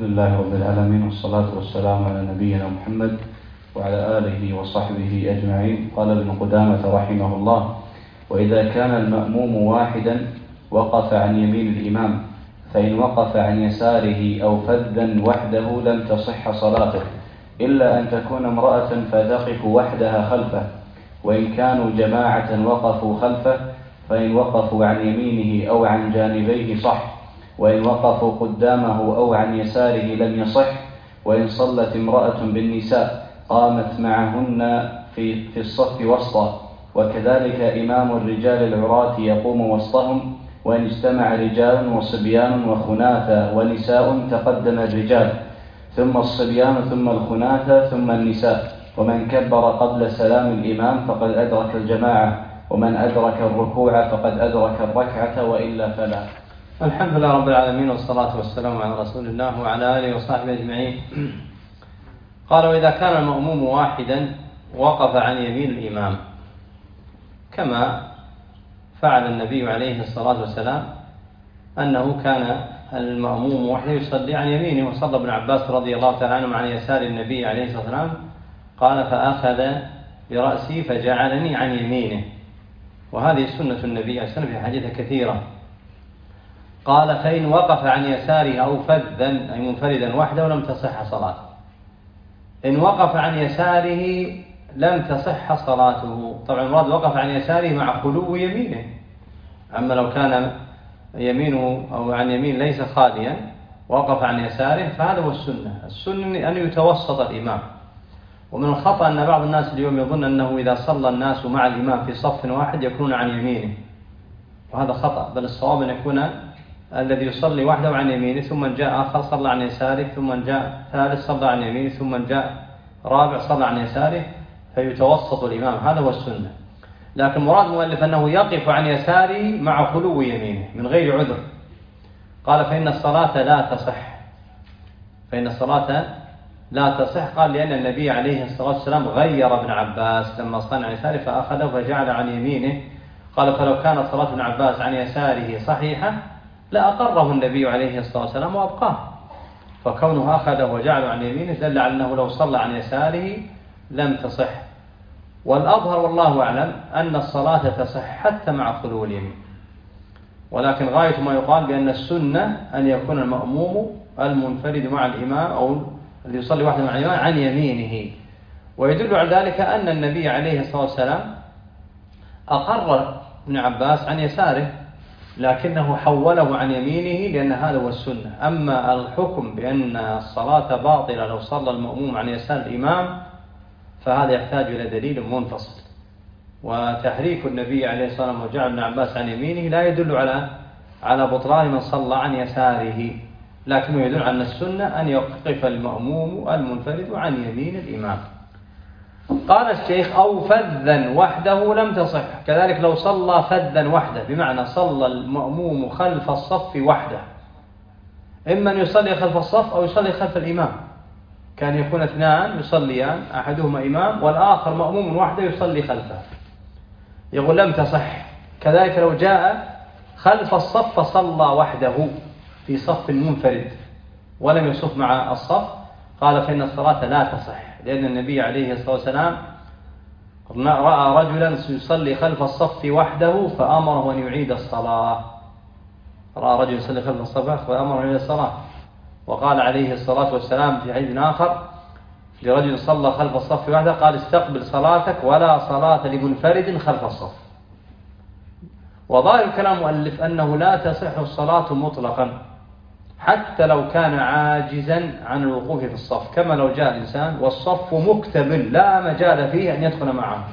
الحمد لله رب العالمين، والصلاة والسلام على نبينا محمد وعلى آله وصحبه أجمعين. قال ابن قدامة رحمه الله: وإذا كان المأموم واحدا وقف عن يمين الإمام، فإن وقف عن يساره أو فذا وحده لم تصح صلاته، إلا أن تكون امرأة فتقف وحدها خلفه، وإن كانوا جماعة وقفوا خلفه، فإن وقفوا عن يمينه أو عن جانبيه صح، وإن وقفوا قدامه أو عن يساره لم يصح. وإن صلت امرأة بالنساء قامت معهن في الصف وسطا، وكذلك إمام الرجال العراة يقوم وسطهم. وإن اجتمع رجال وصبيان وخناثى ونساء تقدم الرجال، ثم الصبيان ثم الخناثى ثم النساء. ومن كبر قبل سلام الإمام فقد أدرك الجماعة، ومن أدرك الركوع فقد أدرك الركعة، وإلا فلا. الحمد لله رب العالمين، والصلاة والسلام على رسول الله وعلى آله وصحبه أجمعين. قال: وإذا كان المأموم واحدا وقف عن يمين الإمام، كما فعل النبي عليه الصلاة والسلام، أنه كان المأموم وحده يصلي عن يمينه، وصلى ابن عباس رضي الله تعالى عنه عن يسار النبي عليه الصلاة والسلام، قال: فأخذ برأسي فجعلني عن يمينه. وهذه سنة النبي عليه الصلاة والسلام في حديث كثيرة. قال: فإن وقف عن يساره أو فذا أي منفردا وحده لم تصح صلاته. إن وقف عن يساره لم تصح صلاته. طبعا المراد وقف عن يساره مع خلو يمينه، أما لو كان يمينه أو عن يمين ليس خاليا وقف عن يساره فهذا هو السنة. السنة أن يتوسط الإمام. ومن الخطأ أن بعض الناس اليوم يظن أنه إذا صلى الناس مع الإمام في صف واحد يكون عن يمينه، وهذا خطأ. بل الصواب أن يكون الذي يصلي وحده عن يمينه، ثم جاء آخر صلى عن يساره، ثم جاء ثالث صلى عن يمينه، ثم جاء رابع صلى عن يساره، فيتوسط الإمام. هذا هو السنة. لكن مراد المؤلف أنه يقف عن يساره مع خلو يمينه من غير عذر. قال: فإن الصلاة لا تصح. فإن الصلاة لا تصح. قال: لأن النبي عليه الصلاة والسلام غير ابن عباس لما صلى عن يساره فأخذه فجعل عن يمينه. قال: فلو كانت صلاة ابن عباس عن يساره صحيحة لأقره النبي عليه الصلاة والسلام وأبقاه، فكونه أخذه وجعله عن يمينه دل على أنه لو صلى عن يساره لم تصح. والأظهر والله أعلم أن الصلاة تصح حتى مع خلو اليمين، ولكن غاية ما يقال بأن السنة أن يكون المأموم المنفرد مع الإمام أو اللي يصلي وحده مع الإمام عن يمينه. ويدل على ذلك أن النبي عليه الصلاة والسلام أقر ابن عباس عن يساره، لكنه حوله عن يمينه لأن هذا هو السنة. أما الحكم بأن الصلاة باطلة لو صلى المأموم عن يسار الإمام فهذا يحتاج إلى دليل منفصل. وتحريك النبي عليه الصلاة والسلام وجعل ابن عباس عن يمينه لا يدل على بطلان من صلى عن يساره، لكنه يدل على السنة أن يقف المأموم المنفرد عن يمين الإمام. قال الشيخ: أو فذا وحده لم تصح. كذلك لو صلى فذا وحده، بمعنى صلى المأموم خلف الصف وحده، إما أن يصلي خلف الصف أو يصلي خلف الإمام. كان يكون اثنان يصليان، أحدهما إمام والآخر مأموم وحده يصلي خلفه، يقول لم تصح. كذلك لو جاء خلف الصف فصلى وحده في صف منفرد ولم يصف مع الصف، قال: فإن الصلاة لا تصح، لأن النبي عليه الصلاة والسلام رأى رجلا يصلي خلف الصف وحده فأمره أن يعيد الصلاة. رأى رجل يصلي خلف الصف فأمره أن يعيد الصلاة. وقال عليه الصلاة والسلام في حديث آخر لرجل صلى خلف الصف وحده، قال: استقبل صلاتك ولا صلاة لمنفرد خلف الصف. وظاهر كلام المؤلف أنه لا تصح الصلاة مطلقا حتى لو كان عاجزا عن الوقوف في الصف، كما لو جاء إنسان والصف مكتمل لا مجال فيه أن يدخل معه.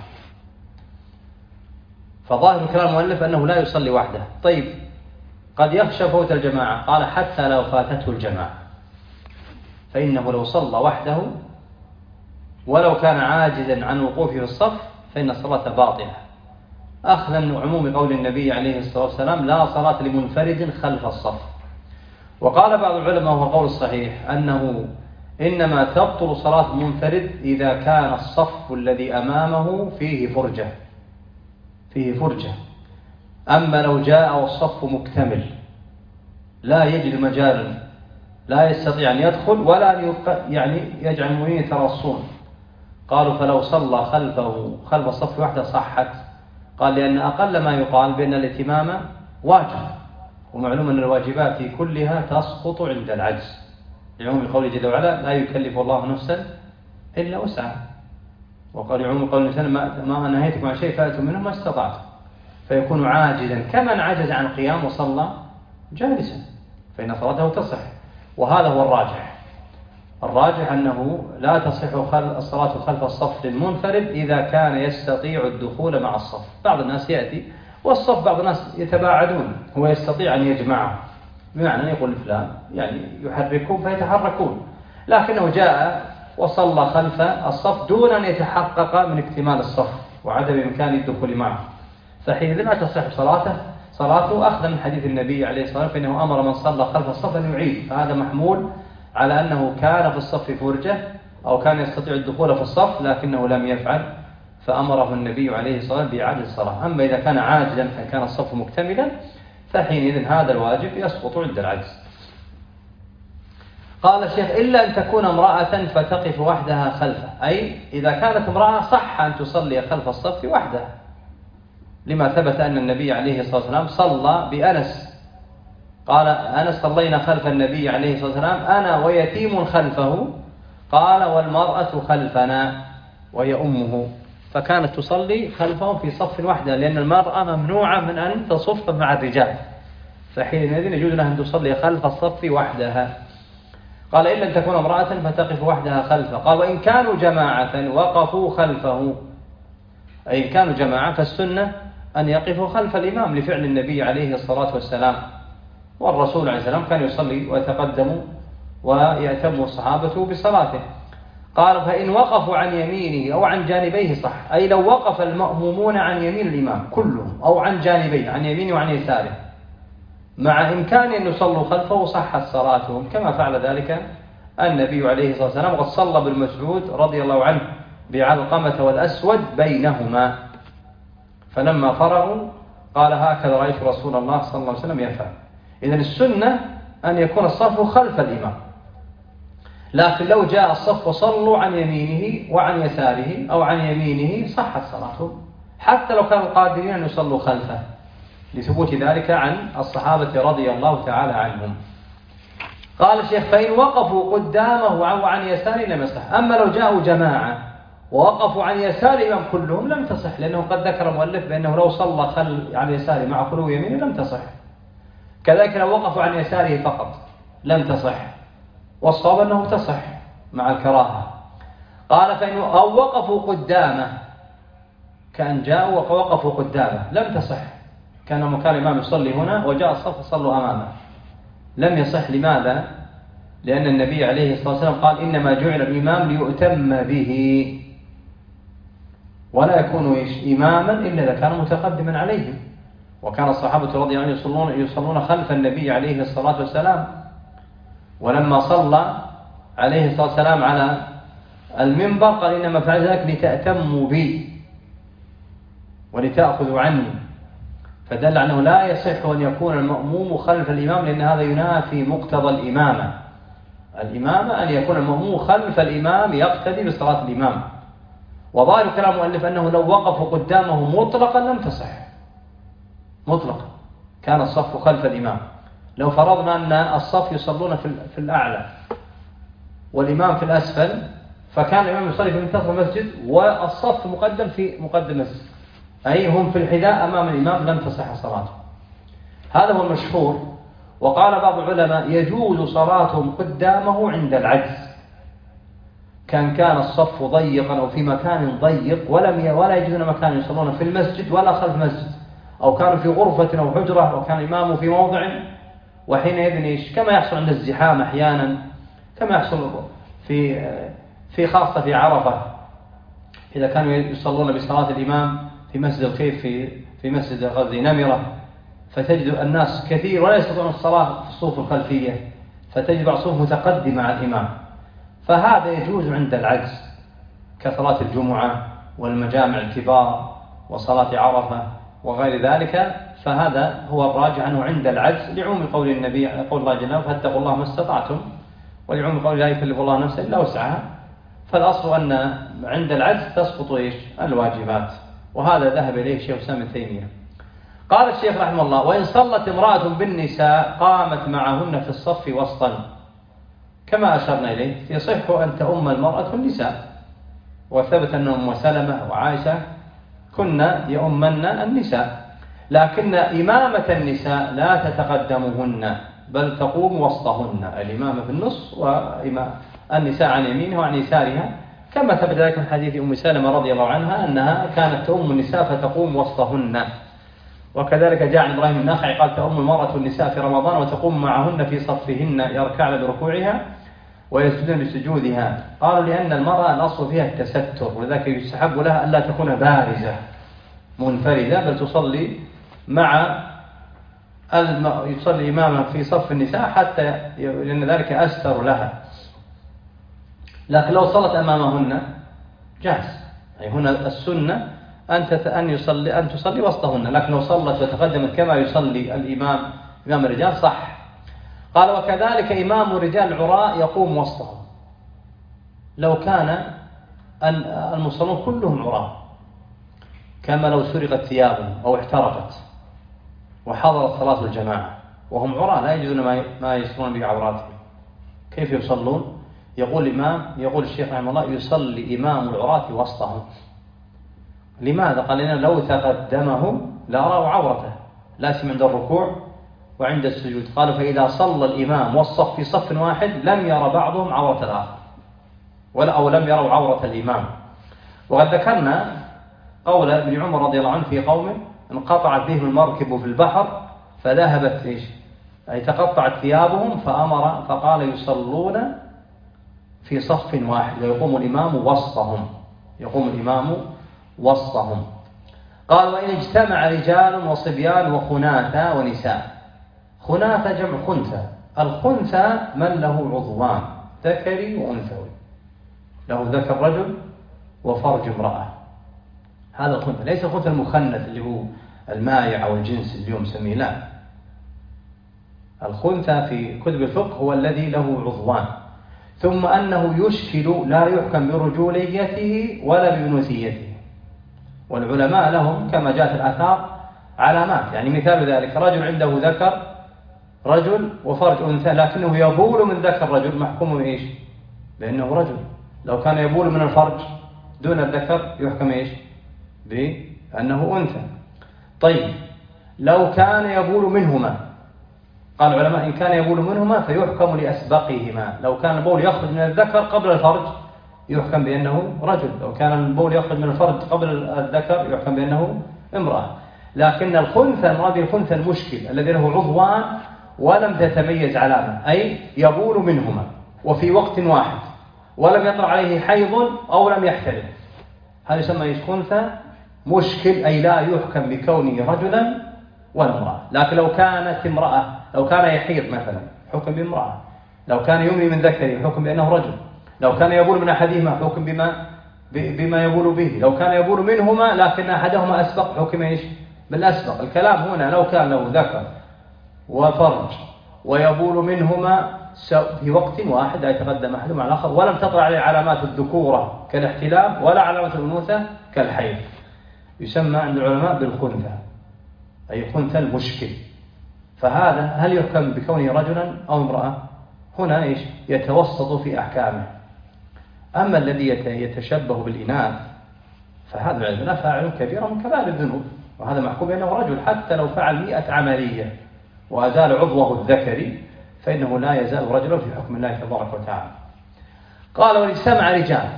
فظاهر كلام المؤلف أنه لا يصلي وحده. طيب، قد يخشى فوت الجماعة. قال: حتى لو فاتته الجماعة، فإنه لو صلى وحده ولو كان عاجزا عن وقوفه في الصف فإن الصلاة باطلة، أخذا من عموم قول النبي عليه الصلاة والسلام: لا صلاة لمنفرد خلف الصف. وقال بعض العلماء وهو قول الصحيح أنه إنما تبطل صلاة المنفرد إذا كان الصف الذي أمامه فيه فرجة. أما لو جاء والصف مكتمل لا يجد مجال لا يستطيع أن يدخل ولا أن يعني يجعل المؤمنين يترصون. قالوا فلو صلى خلف الصف وحده صحت. قال لأن أقل ما يقال بأن الاتمام واجب، ومعلوم أن الواجبات كلها تسقط عند العجز، لعموم قوله جل وعلا لا يكلف الله نفسا إلا وسعها، وقال لعموم قول الإنسان ما نهيتكم عن شيء فأتوا منه ما استطعتم، فيكون عاجزا كمن عجز عن القيام وصلى جالسا فإن صلاته تصح. وهذا هو الراجح أنه لا تصح الصلاة خلف الصف للمنفرد إذا كان يستطيع الدخول مع الصف. بعض الناس يأتي والصف بعض الناس يتباعدون، هو يستطيع أن يجمعهم، بمعنى أن يقول فلان يعني يحركون فيتحركون، لكنه جاء وصلى خلف الصف دون أن يتحقق من اكتمال الصف وعدم إمكان الدخول معه، فحينئذ لا تصح صلاته أخذا من حديث النبي عليه الصلاة والسلام فإنه أمر من صلى خلف الصف أن يعيد. فهذا محمول على أنه كان في الصف فرجة أو كان يستطيع الدخول في الصف لكنه لم يفعل، فأمره النبي عليه الصلاة والسلام بإعادة الصلاة. أما إذا كان عاجلا فكان الصف مكتملا فحينئذ هذا الواجب يسقط عند العجز. قال الشيخ إلا أن تكون امرأة فتقف وحدها خلفه، أي إذا كانت امرأة صح أن تصلي خلف الصف وحدها، لما ثبت أن النبي عليه الصلاة والسلام صلى بأنس، قال أنس صلينا خلف النبي عليه الصلاة والسلام أنا ويتيم خلفه، قال والمرأة خلفنا وهي أمه، فكانت تصلي خلفهم في صف وحده لأن المرأة ممنوعة من أن تصف مع الرجال، فحينئذ يجوز لها أن تصلي خلف الصف وحدها. قال إلا أن تكون امرأة فتقف وحدها خلفه. قال وإن كانوا جماعة وقفوا خلفه، أي إن كانوا جماعة فالسنة أن يقفوا خلف الإمام لفعل النبي عليه الصلاة والسلام، والرسول عليه السلام كان يصلي ويتقدم ويأتم الصحابة بصلاته. قال فإن وقفوا عن يمينه أو عن جانبيه صح، أي لو وقف المأمومون عن يمين الإمام كلهم أو عن جانبيه عن يمينه وعن يساره مع إمكان أن يصلوا خلفه صحت صلاتهم، كما فعل ذلك النبي عليه الصلاة والسلام، وقد صلى بالمسعود رضي الله عنه بعلقمة والأسود بينهما، فلما فرغوا قال هكذا رأيت رسول الله صلى الله عليه وسلم يفعل. إذن السنة أن يكون الصف خلف الإمام، لكن لو جاء الصف وصلوا عن يمينه وعن يساره أو عن يمينه صحت صلاتهم حتى لو كانوا قادرين أن يصلوا خلفه، لثبوت ذلك عن الصحابة رضي الله تعالى عنهم. قال الشيخ فإن وقفوا قدامه أو عن يساره لم يصح. أما لو جاءوا جماعة ووقفوا عن يسار الإمام كلهم لم تصح، لأنه قد ذكر المؤلف بأنه لو صلى عن يساره مع خلو يمينه لم تصح، كذلك لو وقفوا عن يساره فقط لم تصح، والصواب أنه تصح مع الكراهة. قال فإن أو وقفوا قدامه، كأن جاءوا ووقفوا قدامه لم تصح، كان مكان الإمام يصلي هنا وجاء الصف صلوا أمامه لم يصح. لماذا؟ لأن النبي عليه الصلاة والسلام قال إنما جعل الإمام ليؤتم به ولا يكون إماما إلا إذا كان متقدما عليهم، وكان الصحابة رضي الله عنهم يصلون خلف النبي عليه الصلاة والسلام، ولما صلى عليه الصلاة والسلام على المنبر قال إنما فعل ذلك لتأتموا بي ولتأخذوا عني، فدل أنه لا يصح أن يكون المأموم خلف الإمام، لأن هذا ينافي مقتضى الإمامة أن يكون المأموم خلف الإمام يقتدي بصلاة الإمام. وظاهر كلام المؤلف أنه لو وقفوا قدامه مطلقا لم تصح، مطلقا كان الصف خلف الإمام. لو فرضنا أن الصف يصلون في الأعلى والإمام في الأسفل، فكان الإمام يصلي في منتصف المسجد والصف مقدم في مقدم المسجد، أي هم في الحذاء أمام الإمام، لم تصح صلاته. هذا هو المشهور. وقال بعض العلماء يجوز صلاتهم قدامه عند العجز، كان الصف ضيقا أو في مكان ضيق ولا يجدون مكان يصلون في المسجد ولا خلف مسجد، أو كانوا في غرفة أو حجرة وكان الإمام في موضع، وحينئذ كما يحصل عند الزحام أحيانا، كما يحصل في خاصة في عرفة إذا كانوا يصلون بصلاة الإمام في مسجد الخيف في مسجد غزي نمرة، فتجد الناس كثير ولا يستطيعون الصلاة في الصفوف الخلفية، فتجد بعض الصفوف متقدمة مع الإمام، فهذا يجوز عند العجز كصلاة الجمعة والمجامع الكبار وصلاة عرفة وغير ذلك، فهذا هو الراجع أنه عند العجز لعموم قول النبي قول الله جل وعلا فاتقوا الله ما استطعتم والعموم قول لا يكلف الله نفسا إلا وسعها، فالأصل أن عند العجز تسقط الواجبات، وهذا ذهب إليه الشيخ الإسلام ابن تيمية. قال الشيخ رحمه الله: وإن صلت امرأة بالنساء قامت معهن في الصف وسطا، كما أشرنا إليه، يصح أن تؤم المرأة النساء، وثبت أن أم سلمة وعائشة كنا يؤمن النساء، لكن إمامة النساء لا تتقدمهن بل تقوم وسطهن، الإمامة في النص والنساء عن يمينها وعن يسارها، كما ثبت ذلك من حديث أم سلمة رضي الله عنها أنها كانت تؤم النساء فتقوم وسطهن. وكذلك جاء عن إبراهيم النخعي قال: تؤم المرأة النساء في رمضان وتقوم معهن في صفهن يركعن بركوعها ويسجدن بسجودها. قالوا: لأن المرأة الأصل فيها التستر، ولذلك يستحب لها ألا تكون بارزة منفردة، بل تصلي يصلي إماما في صف النساء حتى لأن ذلك أستر لها. لكن لو صلت أمامهن جاز، أي هنا السنة أن تصلي وسطهن، لكن لو صلت وتقدمت كما يصلي إمام الرجال صح. قال: وكذلك إمام رجال العراء يقوم وسطهم، لو كان المصلون كلهم عراء، كما لو سرقت ثيابهم أو احترقت وحضرت صلاة الجماعة وهم عراء لا يجدون ما يسترون به عوراتهم، كيف يصلون؟ يقول الشيخ رحمه الله: يصلي إمام العراة وسطهم. لماذا؟ قال: لأن لو تقدمهم لرأوا عورته، لا سيما عند الركوع وعند السجود. قالوا: فإذا صلى الإمام والصف في صف واحد لم يرى بعضهم عورة الآخر، أو لم يروا عورة الإمام. وقد ذكرنا قول ابن عمر رضي الله عنه في قوم انقطعت بهم المركب في البحر فذهبت أي تقطعت ثيابهم فقال: يصلون في صف واحد ويقوم الإمام وسطهم. قال: وإن اجتمع رجال وصبيان وخناثة ونساء. خناثة جمع خنثى، الخنثى من له عضوان ذكري وأنثوي، له ذكر رجل وفرج امرأة، هذا الخنثى، ليس الخنثى المخنث اللي هو المائع أو الجنس اليوم سميه، لا، الخنثى في كتب الفقه هو الذي له عضوان، ثم أنه يشكل لا يحكم برجوليته ولا بأنوثيته. والعلماء لهم كما جاءت الآثار علامات، يعني مثال ذلك رجل عنده ذكر رجل وفرج أنثى لكنه يبول من ذكر رجل، محكوم بإيش؟ بأنه رجل. لو كان يبول من الفرج دون الذكر يحكم إيش؟ بأنه أنثى. طيب لو كان يبول منهما، قال العلماء إن كان يبول منهما فيحكم لأسبقهما، لو كان البول يخرج من الذكر قبل الفرج يحكم بأنه رجل، لو كان البول يخرج من الفرج قبل الذكر يحكم بأنه امرأة. لكن الخنثى المراد الخنثى المشكل الذي له عضوان ولم تتميز علامة، أي يبول منهما وفي وقت واحد ولم يطرأ عليه حيض أو لم يحتلم، هذا يسمى خنثى مشكل، أي لا يحكم بكونه رجلا ولا امرأة. لكن لو كانت امرأة، لو كان يحيض مثلا حكم بامرأة، لو كان يمني من ذكره حكم بأنه رجل، لو كان يبول من أحدهما حكم بما يبول به، لو كان يبول منهما لكن أحدهما أسبق حكم إيش؟ بالأسبق. الكلام هنا لو كان له ذكر وفرج ويبول منهما في وقت واحد لا يتقدم أحدهما على الآخر ولم تطلع عليه علامات الذكورة كالاحتلام ولا علامات الأنوثة كالحيض، يسمى عند العلماء بالخنثى، أي خنثى المشكل. فهذا هل يحكم بكونه رجلا أو امرأة؟ هنا إيش؟ يتوسط في أحكامه. أما الذي يتشبه بالإناث فهذا العلم فاعل كبيرا من كبائر الذنوب، وهذا محكوم بأنه رجل حتى لو فعل 100 عملية وأزال عضوه الذكري فإنه لا يزال رجلا في حكم الله تبارك وتعالى. قال: واجتمع رجال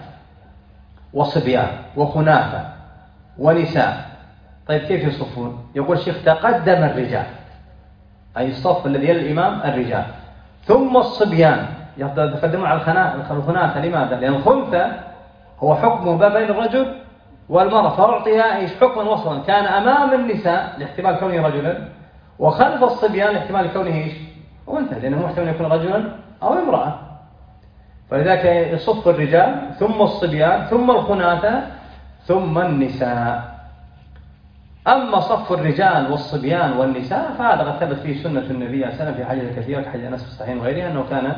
وصبيان وخناثة ونساء. طيب كيف يصفون؟ يقول الشيخ: تقدم الرجال، أي الصف الذي يلي الإمام الرجال، ثم الصبيان يتقدمون على الخناثة. لماذا؟ لأن الخنثى هو حكمه بين الرجل والمرأة، فأعطيها إيش؟ حكما وصلا، كان أمام النساء لاحتمال كونه رجلا، وخلف الصبيان لاحتمال كونه إيش؟ أنثى، لأنه محتمل يكون رجلا أو امرأة. فلذلك يصف الرجال ثم الصبيان ثم الخناثة ثم النساء. أما صف الرجال والصبيان والنساء فهذا قد ثبت فيه سنة النبي صلى الله عليه وسلم في حديث كثير كحديث أنس في الصحيحين وغيرها أنه كان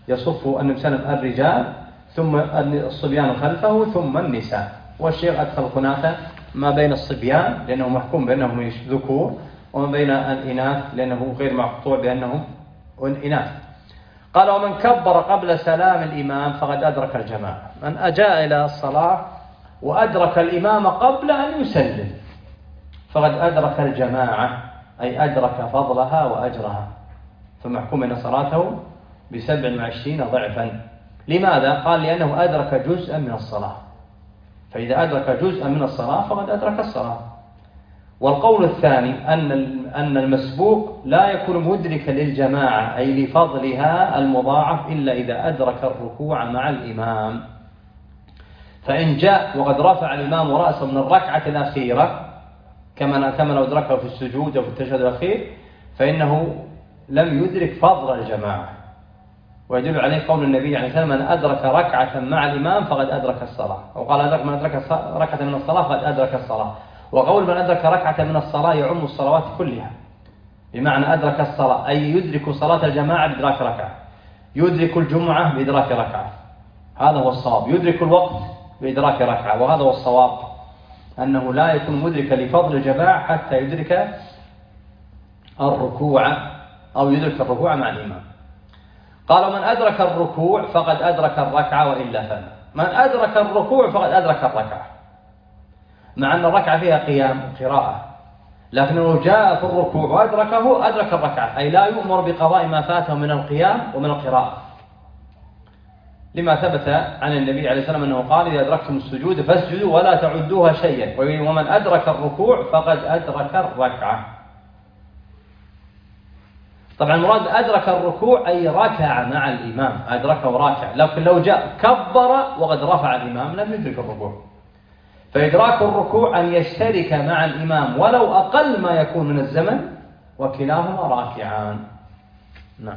يصف النبي صلى الله عليه وسلم الرجال ثم الصبيان خلفه ثم النساء، والشيخ أدخل خناثة ما بين الصبيان لأنه محكوم بأنهم ذكور، وما بين الإناث لأنه غير مقطوع بأنهم إناث. قال: ومن كبر قبل سلام الإمام فقد أدرك الجماعة. من أجاء إلى الصلاة وأدرك الإمام قبل أن يسلم فقد أدرك الجماعة، أي أدرك فضلها وأجرها، فمحكوم أن صلاته ب27 ضعفا. لماذا؟ قال: لأنه أدرك جزءا من الصلاة، فإذا أدرك جزءا من الصلاة فقد أدرك الصلاة. والقول الثاني أن المسبوق لا يكون مدركا للجماعة أي لفضلها المضاعف إلا إذا أدرك الركوع مع الإمام. فإن جاء وقد رفع الإمام رأسه من الركعة الأخيرة كما لو أدركه في السجود أو في التشهد الأخير فإنه لم يدرك فضل الجماعة. ويدل عليه قول النبي عليه الصلاة والسلام: من أدرك ركعة مع الإمام فقد أدرك الصلاة، أو قال: من أدرك ركعة من الصلاة فقد أدرك الصلاة. وقول من أدرك ركعة من الصلاة يعم الصلوات كلها، بمعنى أدرك الصلاة أي يدرك صلاة الجماعة بإدراك ركعة، يدرك الجمعة بإدراك ركعة، هذا هو الصواب، يدرك الوقت بإدراك ركعة، وهذا هو الصواب، أنه لا يكون مدركا لفضل الجماعة حتى يدرك الركوع أو يدرك الركوع مع الإمام. قال: من أدرك الركوع فقد أدرك الركعة وإلا فلا. من أدرك الركوع فقد أدرك الركعة، مع أن الركعة فيها قيام قراءة، لكنه جاء في الركوع وأدركه أدرك الركعة، أي لا يؤمر بقضاء ما فاته من القيام ومن القراءة، لما ثبت عن النبي عليه الصلاة والسلام أنه قال: إذا أدركتم السجود فاسجدوا ولا تعدوها شيئا، ومن أدرك الركوع فقد أدرك الركعة. طبعا المراد أدرك الركوع أي ركع مع الإمام، أدركه راكع، لكن لو جاء كبر وقد رفع الإمام لم يدرك الركوع. فإدراك الركوع أن يشترك مع الإمام ولو أقل ما يكون من الزمن وكلاهما راكعان. نعم.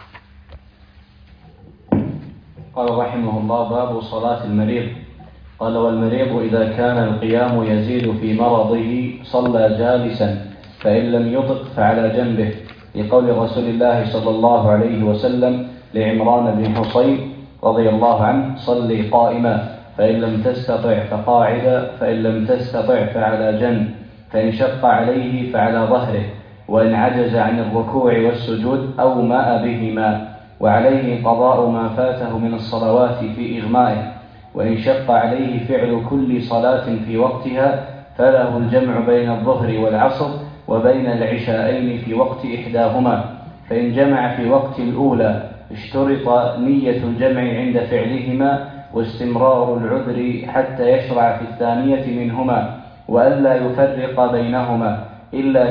قال رحمه الله: باب صلاة المريض. قال: والمريض إذا كان القيام يزيد في مرضه صلى جالسا، فإن لم يطق فعلى جنبه، لقول رسول الله صلى الله عليه وسلم لعمران بن حصين رضي الله عنه: صلي قائما، فإن لم تستطع فقاعدا، فإن لم تستطع فعلى جنب، فإن شق عليه فعلى ظهره، وإن عجز عن الركوع والسجود أومأ بهما، وعليه قضاء ما فاته من الصلوات في إغمائه، وإن شق عليه فعل كل صلاة في وقتها فله الجمع بين الظهر والعصر وبين العشاءين في وقت إحداهما، فإن جمع في وقت الأولى اشترط نية الجمع عند فعلهما واستمرار العذر حتى يشرع في الثانية منهما، وألا يفرق بينهما إلا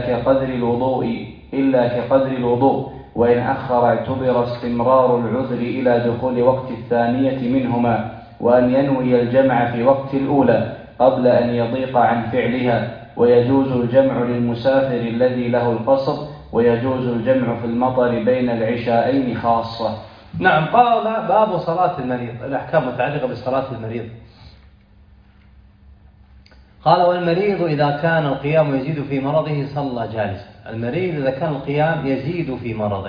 كقدر الوضوء، وإن أخر اعتبر استمرار العذر إلى دخول وقت الثانية منهما، وأن ينوي الجمع في وقت الأولى قبل أن يضيق عن فعلها، ويجوز الجمع للمسافر الذي له القصر، ويجوز الجمع في المطر بين العشاءين خاصة. نعم. قال: باب صلاة المريض، الأحكام متعلقة بصلاة المريض. قال: والمريض إذا كان القيام يزيد في مرضه صلى جالسا. المريض إذا كان القيام يزيد في مرضه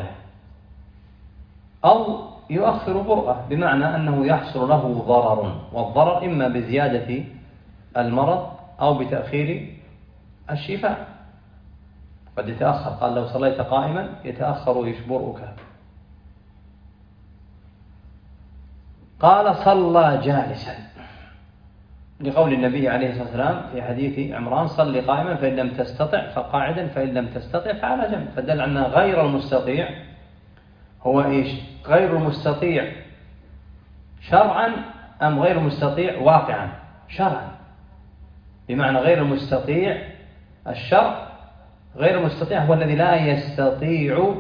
أو يؤخر برأة، بمعنى أنه يحصل له ضرر، والضرر إما بزيادة المرض أو بتأخير الشفاء، قد يتأخر. قال: لو صليت قائما يتأخر برؤك. قال: صلى جالسا، لقول النبي عليه الصلاة والسلام في حديث عمران: صلي قائما فإن لم تستطع فقاعدا فإن لم تستطع فعلى جنب. فدل أن غير المستطيع هو إيش؟ غير المستطيع شرعا أم غير المستطيع واقعا؟ شرعا، بمعنى غير المستطيع الشرع، غير المستطيع هو الذي لا يستطيع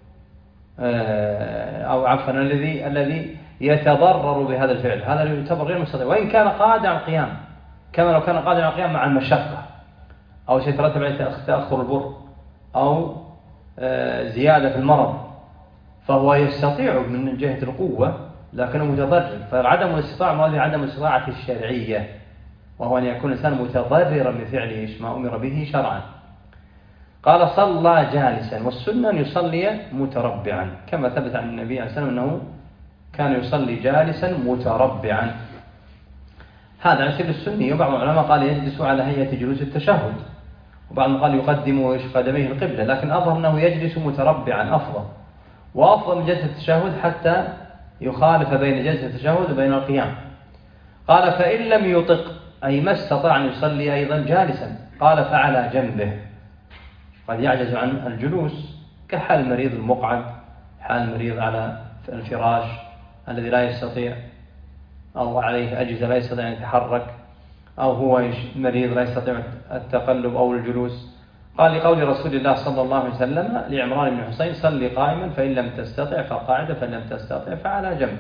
أو عفوا الذي يتضرر بهذا الفعل، هذا اللي يعتبر غير مستطيع، وإن كان قادر على القيام، كما لو كان قادر على القيام مع المشقة أو سيترتب عليه تأخر البر أو زيادة في المرض، فهو يستطيع من جهة القوة لكنه متضرر. فعدم الاستطاعة هذه عدم الاستطاعة الشرعية، وهو أن يكون الإنسان متضررا بفعله ما أمر به شرعا. قال: صلى جالسا، والسنة أن يصلي متربعا، كما ثبت عن النبي عليه الصلاة والسلام أنه كان يصلي جالسا متربعا. هذا عن سر السني. وبعض العلماء قال يجلس على هيئة جلوس التشهد، وبعضهم قال يقدم قدميه القبلة، لكن أظهر أنه يجلس متربعا أفضل، وأفضل من جلسة التشهد حتى يخالف بين جلسة التشهد وبين القيام. قال فإن لم يطق أي ما استطاع أن يصلي أيضا جالسا، قال فعلى جنبه، قد يعجز عن الجلوس كحال المريض المقعد، حال المريض على الفراش الذي لا يستطيع، أو عليه أجهزة لا يستطيع أن يتحرك، أو هو مريض لا يستطيع التقلب أو الجلوس. قال لقول رسول الله صلى الله عليه وسلم لعمران بن حسين صلي قائما فإن لم تستطع فقاعدا فإن لم تستطع فعلى جنب.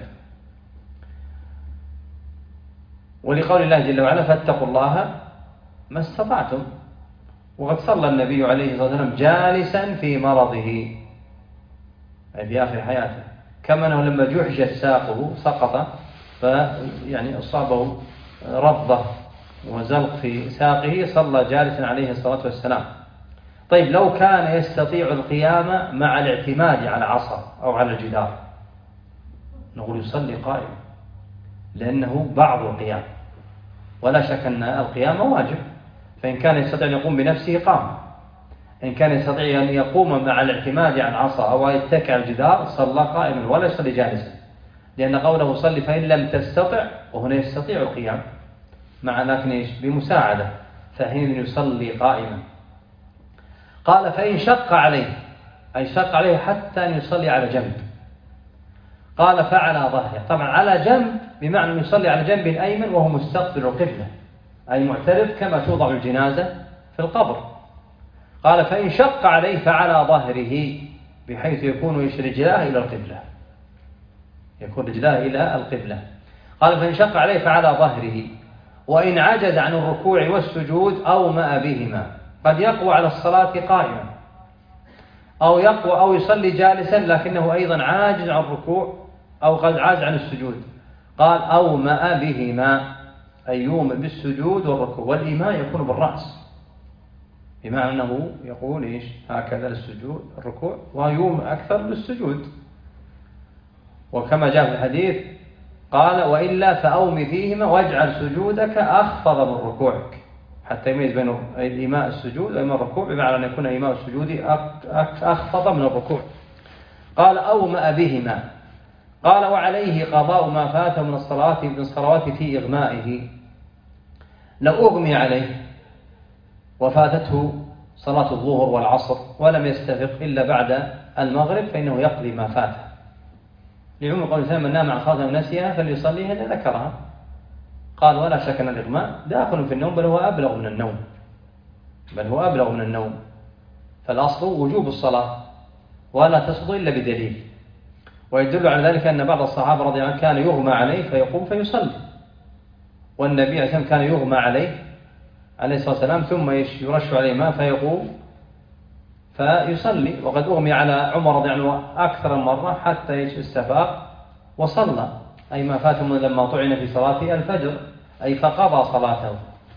ولقول الله جل وعلا فاتقوا الله ما استطعتم. وقد صلى النبي عليه الصلاة والسلام جالسا في مرضه، أي في آخر حياته، كما أنه لما جحشت ساقه سقط، فيعني أصابه رضة وزلق في ساقه، صلى جالسا عليه الصلاة والسلام. طيب لو كان يستطيع القيام مع الاعتماد على عصا أو على الجدار، نقول يصلي قائما، لأنه بعض القيام، ولا شك أن القيام واجب، فإن كان يستطيع أن يقوم بنفسه قام، إن كان يستطيع أن يقوم مع الاعتماد على العصا أو يتكئ على الجدار صلى قائما ولا يصلي جالسا، لأن قوله صلي فإن لم تستطع، وهنا يستطيع القيام مع لكن إيش بمساعدة، فحين يصلي قائما. قال فإن شق عليه، أي شق عليه حتى أن يصلي على جنب، قال فعلى ظهره. طبعا على جنب بمعنى أن يصلي على جنب الأيمن وهو مستقبل القبلة، أي معترف كما توضع الجنازة في القبر. قال فإن شق عليه فعلى ظهره، بحيث يكون رجلاه إلى القبلة، يكون رجلاه إلى القبلة. قال فإن شق عليه فعلى ظهره. وإن عجز عن الركوع والسجود أومأ بهما، قد يقوى على الصلاة قائما، أو يقوى أو يصلي جالسا لكنه أيضا عاجز عن الركوع أو قد عاجز عن السجود. قال أومأ بهما، أي يومئ بالسجود والركوع، والإيماء يكون بالرأس، بمعنى أنه يقول إيش هكذا للسجود الركوع، ويومئ أكثر للسجود. وكما جاء في الحديث قال وإلا فأوم فيهما واجعل سجودك أخفض من ركوعك، حتى يميز بين الإيماء السجود وإيماء الركوع، بمعنى أن يكون إيماء السجود أخفض من الركوع. قال أومأ بهما. قال وعليه قضاء ما فاته من الصلوات في إغمائه. لو أغمي عليه وفاتته صلاة الظهر والعصر ولم يستفق إلا بعد المغرب فإنه يقضي ما فاته، لعموم قول الإسلام من نام عن صلاة ونسيها فليصليها إذا ذكرها. قال ولا شك أن الإغماء داخل في النوم، بل هو أبلغ من النوم، فالأصل وجوب الصلاة ولا تسقط إلا بدليل. ويدل على ذلك أن بعض الصحابة رضي الله عنهم كان يغمى عليه فيقوم فيصلي، والنبي عليه الصلاة والسلام كان يغمى عليه الصلاة والسلام ثم يرش عليه ماء فيقوم فيصلي. وقد أغمي على عمر رضي الله عنه أكثر من مرة حتى استفاق وصلى، أي ما فات من لما طعن في صلاة الفجر، أي فقضى صلاته.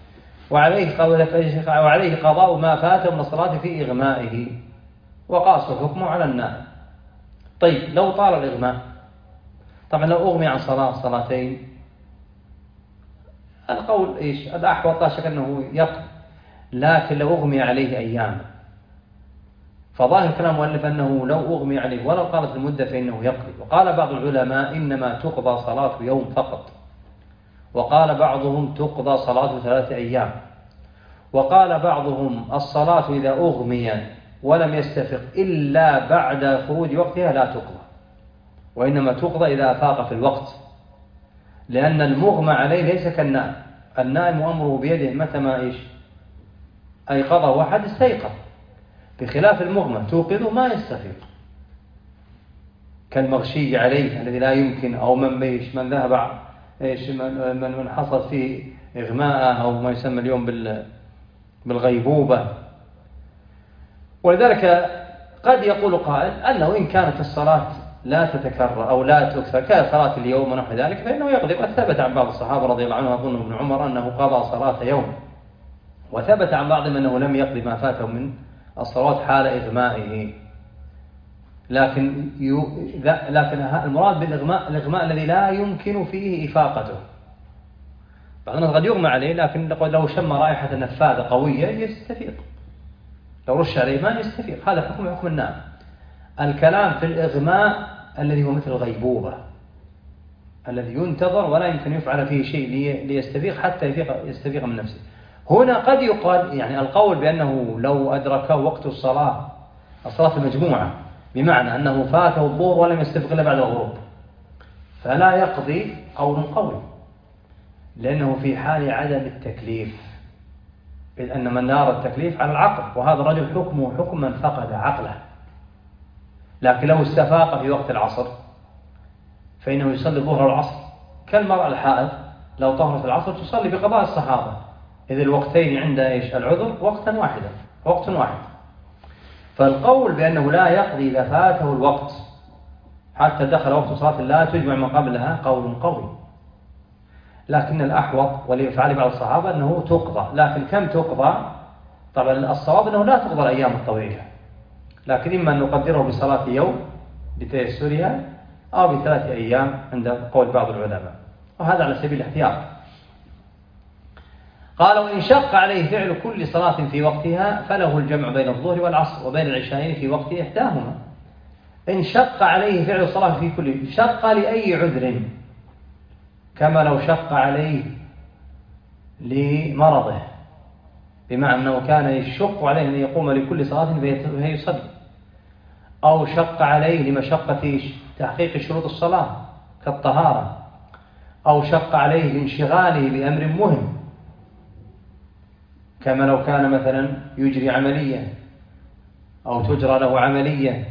وعليه قضاء ما فات من الصلاة في إغمائه، وقاس حكمه على النائم. طيب لو طال الإغماء، طبعا لو أغمي عن صلاتين، القول الأحوط لا شك أنه يقضي، لكن لو أغمي عليه أيام، فظاهر كلام المؤلف أنه لو أغمي عليه ولو قالت المدة فإنه يقضي. وقال بعض العلماء إنما تقضى صلاة يوم فقط، وقال بعضهم تقضى صلاة 3 أيام، وقال بعضهم الصلاة إذا أغمي ولم يستفق إلا بعد خروج وقتها لا تقضى، وإنما تقضى إذا أفاق في الوقت، لأن المغمى عليه ليس كالنائم. النائم أمره بيده متى ما أيقظه واحد استيقظ، بخلاف المغمى توقظه ما يستفيق، كالمغشي عليه الذي لا يمكن، أو من ذهب من حصل فيه إغماء، أو ما يسمى اليوم بالغيبوبة. ولذلك قد يقول قائل أنه إن كانت الصلاة لا تتكرر أو لا تكثر كصلاة اليوم ونحو ذلك فإنه يقضي. وقد ثبت عن بعض الصحابة رضي الله عنهم، أظن ابن عمر، أنه قضى صلاة يوم، وثبت عن بعضهم أنه لم يقضي ما فاته من الصلوات حال إغمائه. لكن المراد بالإغماء الذي لا يمكن فيه إفاقته. بعض الناس قد يغمى عليه، لكن لو شم رائحة نفاذة قوية يستفيق، لو رش عليه ماء يستفيق. هذا حكم النائم. الكلام في الإغماء الذي هو مثل الغيبوبة، الذي ينتظر ولا يمكن يفعل فيه شيء ليستفيق حتى يستفيق من نفسه. هنا قد يقال يعني القول بأنه لو أدركه وقت الصلاة المجموعة، بمعنى أنه فاته الظهر ولم يستفق إلا بعد الغروب، فلا يقضي قول قوي، لأنه في حال عدم التكليف، إذ أن من نار التكليف على العقل، وهذا الرجل حكمه حكم من فقد عقله. لكن لو استفاق في وقت العصر فإنه يصلي الظهر والعصر كالمرأة الحائض، لو طهرت العصر تصلي بقضاء الصحابة، إذ الوقتين عند العذر وقت واحد. فالقول بأنه لا يقضي إذا فاته الوقت حتى دخل وقت صلاة لا تجمع من قبلها قول قوي. لكن الأحوط وليفعل بعض الصحابة أنه تقضى، لكن كم تقضى؟ طبعا الصواب أنه لا تقضى الأيام الطويلة، لكن إما أن نقدره بصلاة يوم بتيسرها أو ب3 أيام عند قول بعض العلماء، وهذا على سبيل الاحتياط. قال: وإن شق عليه فعل كل صلاة في وقتها فله الجمع بين الظهر والعصر وبين العشاءين في وقت إحداهما. إن شق عليه فعل الصلاة في كل شق لأي عذر، كما لو شق عليه لمرضه، بمعنى أنه كان يشق عليه أن يقوم لكل صلاة فيصلي، أو شق عليه لمشقة تحقيق شروط الصلاة كالطهارة، أو شق عليه لانشغاله بأمر مهم، كما لو كان مثلا يجري عملية أو تجرى له عملية،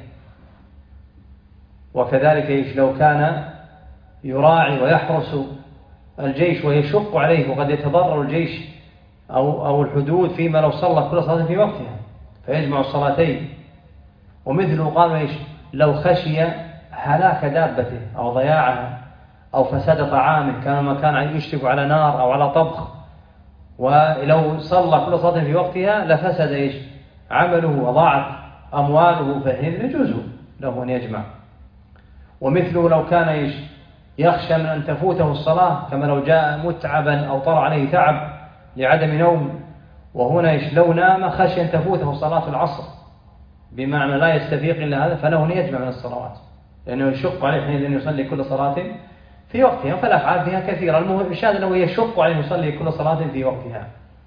وكذلك لو كان يراعي ويحرس الجيش ويشق عليه، وقد يتضرر الجيش أو الحدود فيما لو صلى كل صلاة في وقتها فيجمع الصلاتين. ومثله قال لو خشي هلاك دابته أو ضياعها أو فساد طعامه، كان مكان يشرف على نار أو على طبخ، ولو صلى كل صلاة في وقتها لفسد عمله وضاعت أمواله، فحين يجوز له أن يجمع. ومثله لو كان يخشى من أن تفوته الصلاة، كما لو جاء متعبا أو طرأ عليه تعب لعدم نوم، وهنا لو نام خشى أن تفوته صلاة العصر، بمعنى لا يستفيق إلا هذا، فله أن يجمع من الصلوات، لأنه يشق عليه حين أن يصلي كل صلاة في وقتها، فالأفعال فيها كثيرة. المهم الشاهد أنه يشق عليه يصلي كل صلاة في وقتها.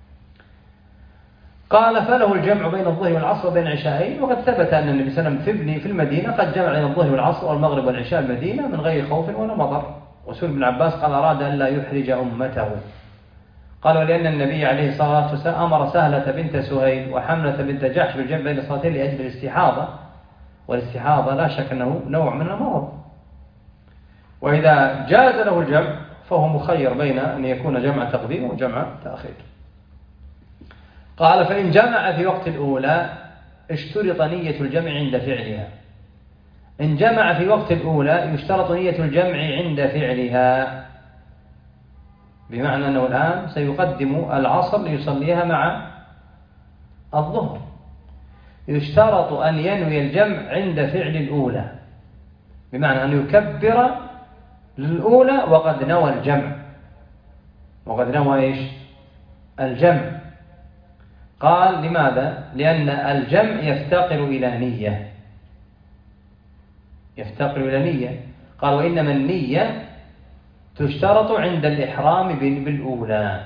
قال: فله الجمع بين الظهر والعصر وبين العشاءين. وقد ثبت أن النبي صلى الله عليه وسلم في المدينة قد جمع بين الظهر والعصر والمغرب والعشاء المدينة من غير خوف ولا مطر. وسئل ابن عباس قال: أراد أن لا يحرج أمته. قال: ولأن النبي عليه الصلاة والسلام أمر سهلة بنت سهيل وحملة بنت جحش بالجمع بين الصلاتين لأجل الاستحاضة، والاستحاضة لا شك أنه نوع من المرض، وإذا جاز له الجمع فهو مخير بين أن يكون جمع تقديم وجمع تأخير. قال: فإن جمع في وقت الأولى اشترط نية الجمع عند فعلها. إن جمع في وقت الأولى يشترط نية الجمع عند فعلها، بمعنى أنه الآن سيقدم العصر ليصليها مع الظهر، يشترط أن ينوي الجمع عند فعل الأولى، بمعنى أن يكبر للأولى وقد نوى الجمع، وقد نوى الجمع. قال: لماذا؟ لأن الجمع يفتقر إلى نية. قال: وإنما النية تشترط عند الإحرام بالأولى،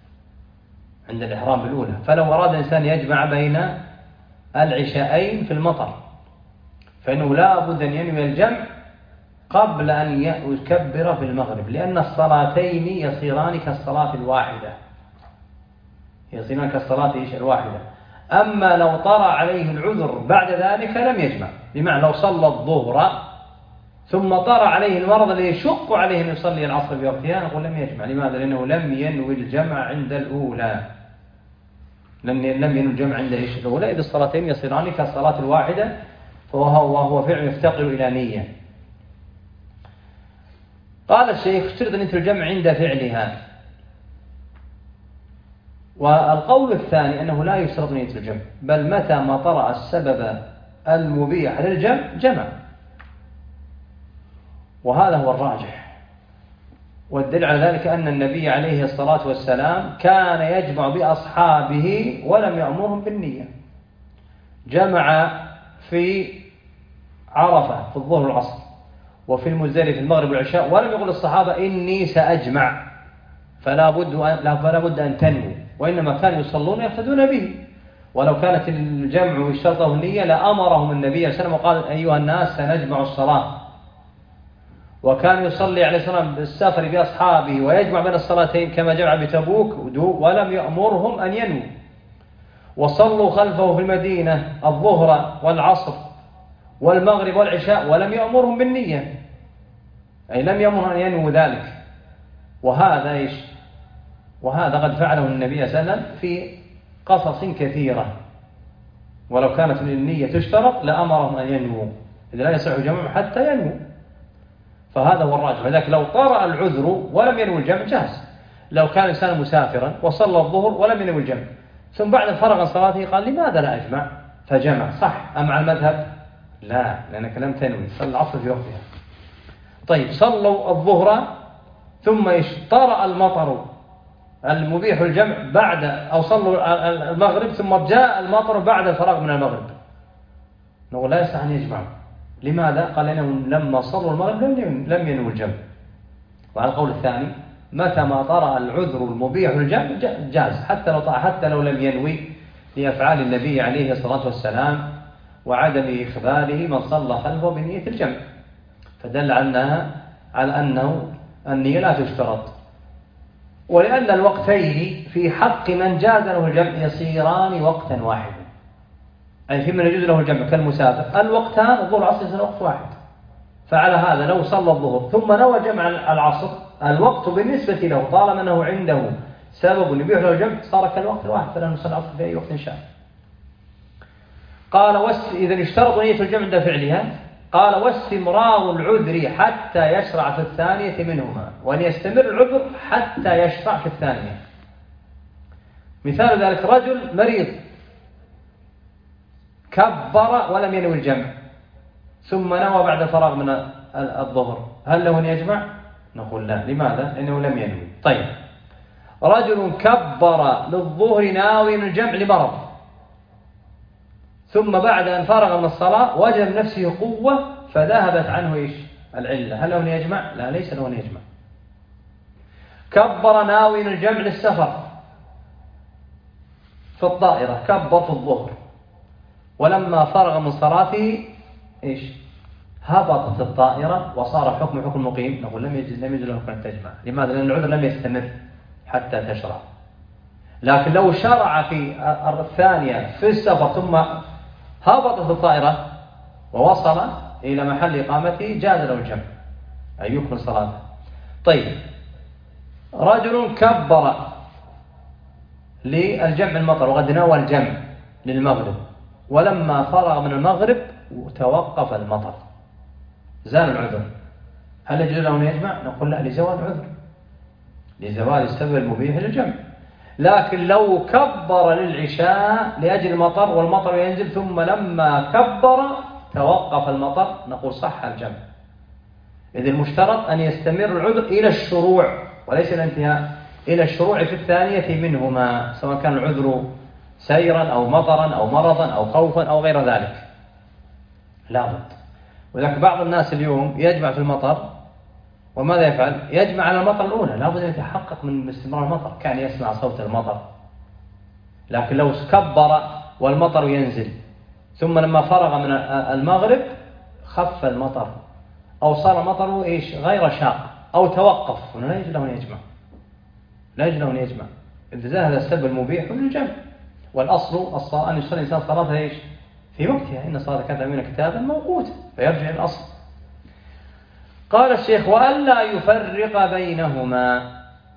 فلو أراد الإنسان يجمع بين العشاءين في المطر فإنه لا بد أن ينوي الجمع قبل أن يكبر في المغرب، لأن الصلاتين يصيران كالصلاة الواحدة، أما لو طرأ عليه العذر بعد ذلك لم يجمع، بمعنى لو صلى الظهر ثم طرأ عليه المرض الذي يشق عليه أن يصلي العصر بوقتها، نقول لم يجمع. لماذا؟ لأنه لم ينوي الجمع عند الأولى، لم ينوي الجمع عند الأولى، إذ الصلاتين يصيران كالصلاة الواحدة، وهو فعل يفتقر إلى نية. قال الشيخ: اشترط نية الجمع عند فعلها. والقول الثاني أنه لا يشترط نية الجمع، بل متى ما طرأ السبب المبيح للجمع جمع، وهذا هو الراجح. والدليل على ذلك أن النبي عليه الصلاة والسلام كان يجمع بأصحابه ولم يأمرهم بالنية. جمع في عرفة في الظهر والعصر، وفي المزدلفة في المغرب والعشاء، ولم يقل الصحابة إني سأجمع فلا بد أن تنووا، وإنما كانوا يصلون يقتدون به. ولو كانت الجمع يشترطه النية لأمرهم النبي صلى الله عليه وسلم وقال أيها الناس سنجمع الصلاة. وكان يصلي عليه الصلاة والسلام بالسفر بأصحابه ويجمع بين الصلاتين كما جمع بتبوك ولم يأمرهم أن ينووا. وصلوا خلفه في المدينة الظهر والعصر والمغرب والعشاء ولم يأمرهم بالنية، أي لم يأمرهم أن ينووا ذلك. وهذا قد فعله النبي صلى الله عليه وسلم في قصص كثيرة، ولو كانت النية تشترط لأمرهم أن ينووا، إذا لا يصح جمع حتى ينووا. فهذا هو الراجح. لذلك لو طرأ العذر ولم ينوي الجمع جاز. لو كان الإنسان مسافرا وصلى الظهر ولم ينوي الجمع، ثم بعد فرغ صلاته قال لماذا لا أجمع؟ فجمع، صح أم على المذهب؟ لا، لأنك لم تنوي، صلى العصر في وقتها. طيب صلوا الظهر ثم طرأ المطر المبيح الجمع بعد، أو صلوا المغرب ثم جاء المطر بعد الفراغ من المغرب، نقول لا يصح أن يجمع. لماذا؟ قال لأنهم لما صلوا المغرب لم ينووا الجمع. وعلى القول الثاني متى ما طرأ العذر المبيح الجمع جاز، حتى لو لم ينوي، لأفعال النبي عليه الصلاة والسلام وعدم إخباره من صلى خلفه بنية الجمع، فدل على أنه النية لا تشترط. ولأن الوقتين في حق من جاز له الجمع يصيران وقتا واحدا، أي في من يجوز له الجمع كالمسافر الوقتان الظهر والعصر يصير وقت واحد. فعلى هذا لو صلى الظهر ثم نوى جمع العصر، الوقت بالنسبة له طالما أنه عنده سبب يبيح له الجمع صار كالوقت الواحد، فلا نصلي العصر في أي وقت شاء. قال إذا اشترط نية الجمع عند فعلها. قال واستمرار العذر حتى يشرع في الثانية منهما، وأن يستمر العذر حتى يشرع في الثانية. مثال ذلك رجل مريض كبر ولم ينوي الجمع ثم نوى بعد الفراغ من الظهر، هل له أن يجمع؟ نقول لا. لماذا؟ لأنه لم ينوي. طيب رجل كبر للظهر ناوي الجمع لمرض، ثم بعد أن فرغ من الصلاة وجد نفسه قوة فذهبت عنه العلة، هل له أن يجمع؟ لا، ليس له أن يجمع. كبر ناوي الجمع للسفر في الطائرة، كبر في الظهر ولما فرغ من صلاته هبطت الطائرة وصار حكم مقيم، نقول لم يجد له أن تجمع. لماذا؟ لأن العذر لم يستمر حتى تشرع. لكن لو شرع في الثانية في السفر ثم هبطت الطائرة ووصل إلى محل إقامته جاز له الجمع، أي يكمل صلاته. طيب رجل كبر للجمع المطر وقد نوى الجمع للمغرب، ولما فرغ من المغرب توقف المطر زال العذر، هل يجوز له أن يجمع؟ نقول لا، لزوال العذر، لزوال السبب المبيح للجمع. لكن لو كبر للعشاء لأجل المطر والمطر ينزل ثم لما كبر توقف المطر، نقول صح الجمع. إذ المشترط أن يستمر العذر إلى الشروع وليس الانتهاء، إلى الشروع في الثانية منهما، سواء كان العذر سيرا أو مطرا أو مرضا أو خوفا أو غير ذلك، لابد. ولكن بعض الناس اليوم يجمع في المطر، وماذا يفعل؟ يجمع على المطر الأولى، لابد أن يتحقق من استمرار المطر، كان يسمع صوت المطر. لكن لو كبر والمطر ينزل ثم لما فرغ من المغرب خف المطر أو صار المطر غير شاق أو توقف، هنا لا يجوز له أن يجمع، لا يجوز له أن يجمع، إذا زال هذا السبب المبيح للجمع. والأصل أن يصلي الإنسان صلاته في وقتها، إن صلاة كانت من كتابا موقوتا، فيرجع الأصل. قال الشيخ وألا يفرق بينهما،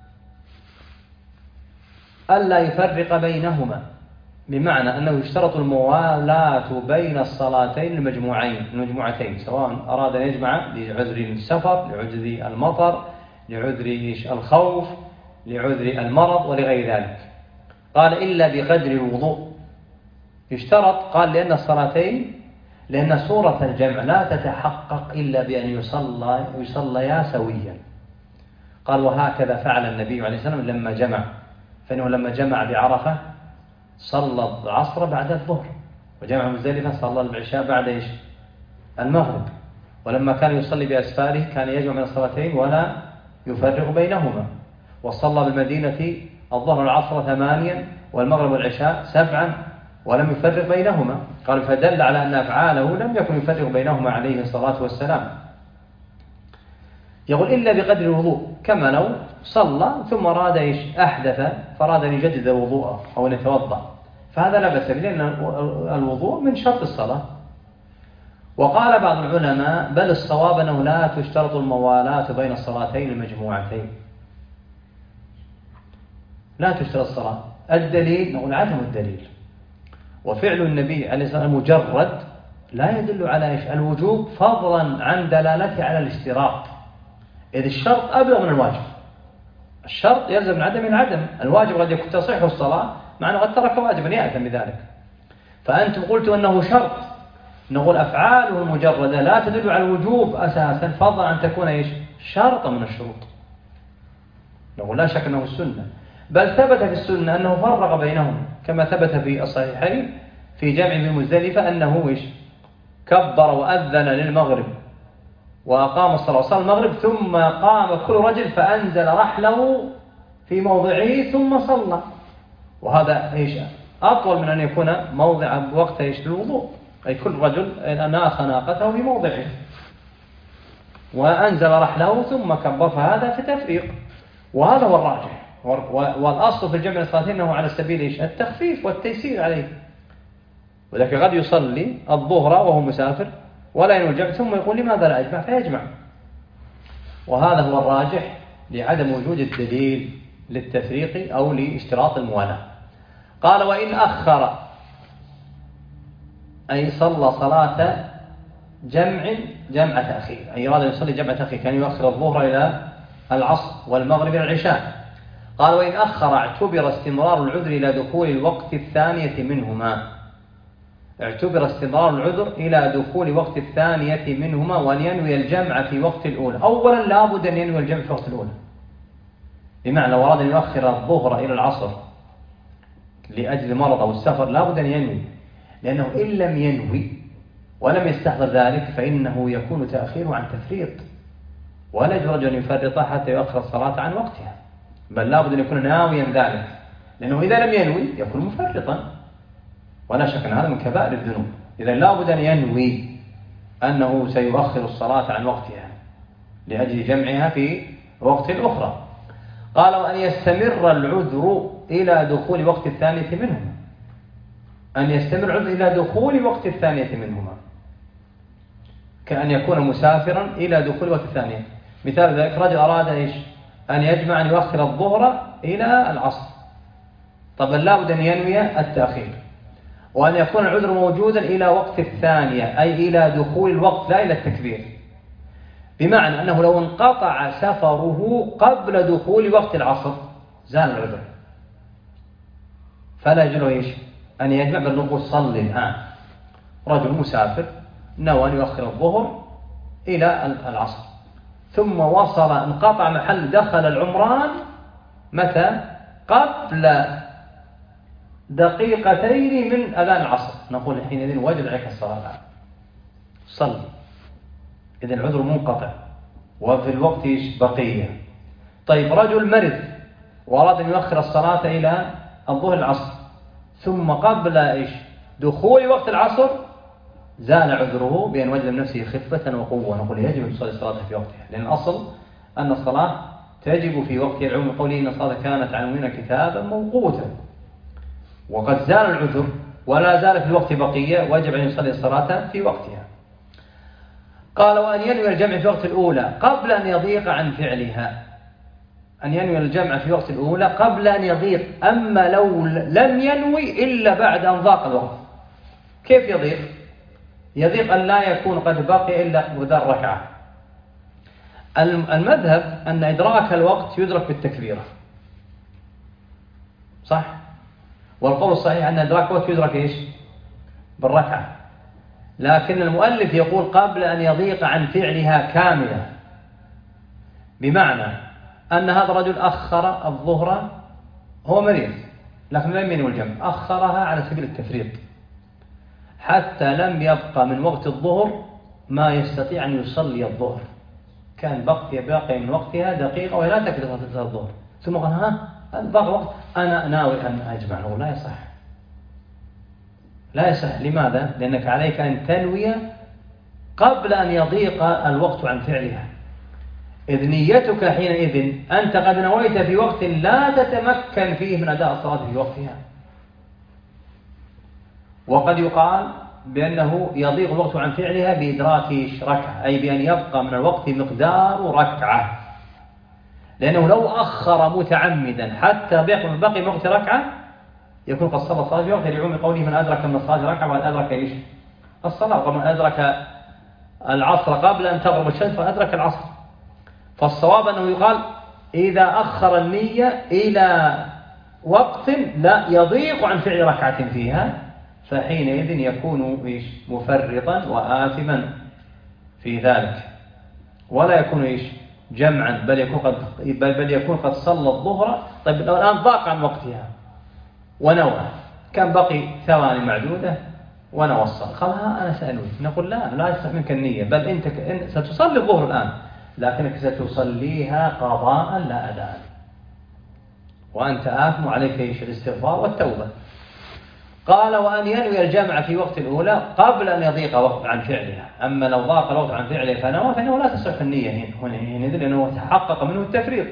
ألا يفرق بينهما بمعنى أنه يشترط الموالاة بين الصلاتين المجموعتين، سواء أراد أن يجمع لعذر السفر، لعذر المطر، لعذر الخوف، لعذر المرض ولغير ذلك. قال إلا بقدر الوضوء، يشترط، قال لأن الصلاتين لأن صورة الجمع لا تتحقق إلا بأن يصليا سويا. قال وهكذا فعل النبي عليه الصلاة والسلام لما جمع، فإنه لما جمع بعرفة صلى العصر بعد الظهر، وجمع مزدلفة صلى العشاء بعد المغرب. ولما كان يصلي بأسفاره كان يجمع من الصلاتين ولا يفرق بينهما. وصلى بالمدينة الظهر والعصر 8 والمغرب والعشاء 7 ولم يفرق بينهما. قال فدل على أن أفعاله لم يكن يفرق بينهما عليه الصلاة والسلام. يقول إلا بقدر الوضوء، كما لو صلى ثم أراد أحدث فراد أن يجدد الوضوء أو أن يتوضأ، فهذا لا بأس به لأن الوضوء من شرط الصلاة. وقال بعض العلماء بل الصواب أنه لا تشترط الموالاة بين الصلاتين المجموعتين، لا تشترط الصلاة. الدليل نقول عدم الدليل، وفعل النبي عليه الصلاة والسلام مجرد لا يدل على الوجوب فضلا عن دلالته على الاشتراط، إذ الشرط أبلغ من الواجب. الشرط يلزم من عدم العدم، الواجب قد يكون تصح الصلاة مع أنه قد ترك واجبا يأثم بذلك. فأنتم قلتوا أنه شرط، نقول أفعاله المجردة لا تدل على الوجوب أساسا فضلا عن تكون شرطا من الشروط. نقول لا شك أنه السنة، بل ثبت في السنة أنه فرق بينهم كما ثبت في الصحيحين في جمع بمزدلفة أنه كبر وأذن للمغرب وأقام الصلاة وصلى المغرب، ثم قام كل رجل فأنزل رحله في موضعه ثم صلى. وهذا أطول من أن يكون موضع وقت الوضوء، أي كل رجل أناخ ناقته في موضعه وأنزل رحله ثم كبر، فهذا في تفريق، وهذا هو الراجح. والأصل في الجمع الصلاتين أنه على سبيل التخفيف والتيسير عليه. ولكن قد يصلي الظهر وهو مسافر ولا ينوي الجمع ثم يقول لماذا لا أجمع فيجمع، وهذا هو الراجح لعدم وجود الدليل للتفريق أو لاشتراط الموالاة. قال وإن أخر أي صلى صلاة جمع تأخير، أي أراد أن يصلي جمع تأخير، كان يؤخر الظهر إلى العصر والمغرب إلى العشاء. قال وإن أخر اعتبر استمرار العذر إلى دخول الوقت الثانية منهما، اعتبر استمرار العذر إلى دخول وقت الثانية منهما، وأن ينوي الجمع في وقت الأولى. أولا لابد أن ينوي الجمع في وقت الأولى، بمعنى لو أراد أن يؤخر الظهر إلى العصر لأجل مرض أو السفر لابد أن ينوي، لأنه إن لم ينوي ولم يستحضر ذلك فإنه يكون تأخيره عن تفريط، ولا يجوز أن يفرط حتى يؤخر الصلاة عن وقتها، بل لابد أن يكون ناويا ذلك، لأنه إذا لم ينوي يكون مفرطا، ولا شك أن هذا من كبائر الذنوب. إذا لابد أن ينوي أنه سيؤخر الصلاة عن وقتها لأجل جمعها في وقت أخرى. قال وأن يستمر العذر إلى دخول وقت الثانية منهما، أن يستمر العذر إلى دخول وقت الثانية منهما، كأن يكون مسافرا إلى دخول وقت الثانية. مثال ذلك رجل أراد أن يجمع أن يؤخر الظهر إلى العصر، طبعا لابد أن ينوي التأخير، وأن يكون العذر موجودا إلى وقت الثانية أي إلى دخول الوقت لا إلى التكبير، بمعنى أنه لو انقطع سفره قبل دخول وقت العصر زال العذر، فلا يجوز أن يجمع، بل نقول صلي الآن. رجل مسافر نوى أن يؤخر الظهر إلى العصر، ثم وصل انقطع محل دخل العمران متى؟ قبل دقيقتين من أذان العصر، نقول حينئذ وجب عليك الصلاة الآن، صلي. إذن العذر منقطع وفي الوقت بقية. طيب رجل مرض وأراد أن يؤخر الصلاة إلى الظهر العصر، ثم قبل دخول وقت العصر زال عذره بأن وجد من نفسه خفة وقوة، نقول يجب أن يصلي الصلاة في وقتها، لأن الأصل أن الصلاة تجب في وقتها، العلم قوله إن الصلاة كانت على المؤمنين كتابا موقوتا، وقد زال العذر ولا زال في الوقت بقية، وجب أن يصلي الصلاة في وقتها. قال وأن ينوي الجمع في وقت الأولى قبل أن يضيق عن فعلها، أن ينوي الجمع في وقت الأولى قبل أن يضيق. أما لو لم ينوي إلا بعد أن ضاق الوقت، كيف يضيق؟ يضيق أن لا يكون قد بقي إلا مقدار ركعة. المذهب أن إدراك الوقت يدرك بالتكبيرة، صح؟ والقول الصحيح أن إدراك الوقت يدرك بالركعة. لكن المؤلف يقول قبل أن يضيق عن فعلها كاملة، بمعنى أن هذا الرجل أخر الظهر، هو مريض لكن لم ينوي الجمع، أخرها على سبيل التفريط حتى لم يبقى من وقت الظهر ما يستطيع أن يصلي الظهر، كان باقي من وقتها دقيقة وهي لا تكفي صلاة الظهر، ثم قال باقي وقت أنا ناوي أن أجمع. لا يصح، لا يصح. لماذا؟ لأنك عليك أن تنوي قبل أن يضيق الوقت عن فعلها، إذ نيتك حينئذ أنت قد نويت في وقت لا تتمكن فيه من أداء الصلاة في وقتها. وقد يقال بأنه يضيق الوقت عن فعلها بإدراك ركعة، أي بأن يبقى من الوقت مقدار ركعة، لأنه لو أخر متعمدا حتى بقي من وقت ركعة يكون قد صلى الصلاة في وقتها، لعموم قوله من أدرك من الصلاة ركعة ومن أدرك الصلاة، ومن أدرك العصر قبل أن تغرب الشمس فأدرك العصر. فالصواب أنه يقال إذا أخر النية إلى وقت لا يضيق عن فعل ركعة فيها فحينئذ يكون مفرطا وآثما في ذلك، ولا يكون جمعا، بل يكون قد صلى الظهر. طيب لو الآن ضاق عن وقتها ونوى، كان بقي ثواني معدودة ونوى الصلاة، قال أنا سأنوي، نقول لا يصح منك النية، بل أنت ستصلي الظهر الآن لكنك ستصليها قضاء لا أداء، وأنت آثم عليك الاستغفار والتوبة. قال وأن ينوي الجمع في وقت الأولى قبل أن يضيق وقت عن فعلها، أما لو ضاق الوقت عن فعله فنوى فإنه لا تصح النية هنا لأنه تحقق منه التفريط.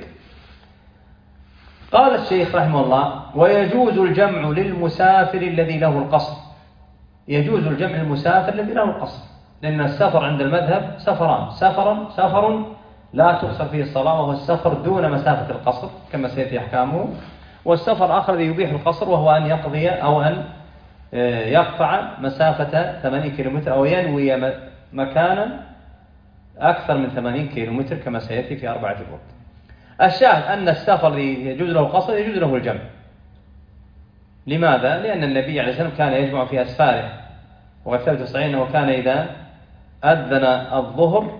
قال الشيخ رحمه الله ويجوز الجمع للمسافر الذي له القصر، يجوز الجمع للمسافر الذي له القصر، لأن السفر عند المذهب سفران، سفر لا تقصر فيه الصلاة وهو السفر دون مسافة القصر كما سيأتي أحكامه، والسفر آخر الذي يبيح القصر وهو أن يقضي أو أن يقطع مسافة 80 كيلومتر أو ينوي مكانا أكثر من 80 كيلومتر كما سيأتي في 4 أبواب. الشاهد أن السفر الذي يجوز له القصر يجوز له الجمع. لماذا؟ لأن النبي عليه الصلاة والسلام كان يجمع في أسفاره، وقد ثبت صحيح أنه كان إذا أذن الظهر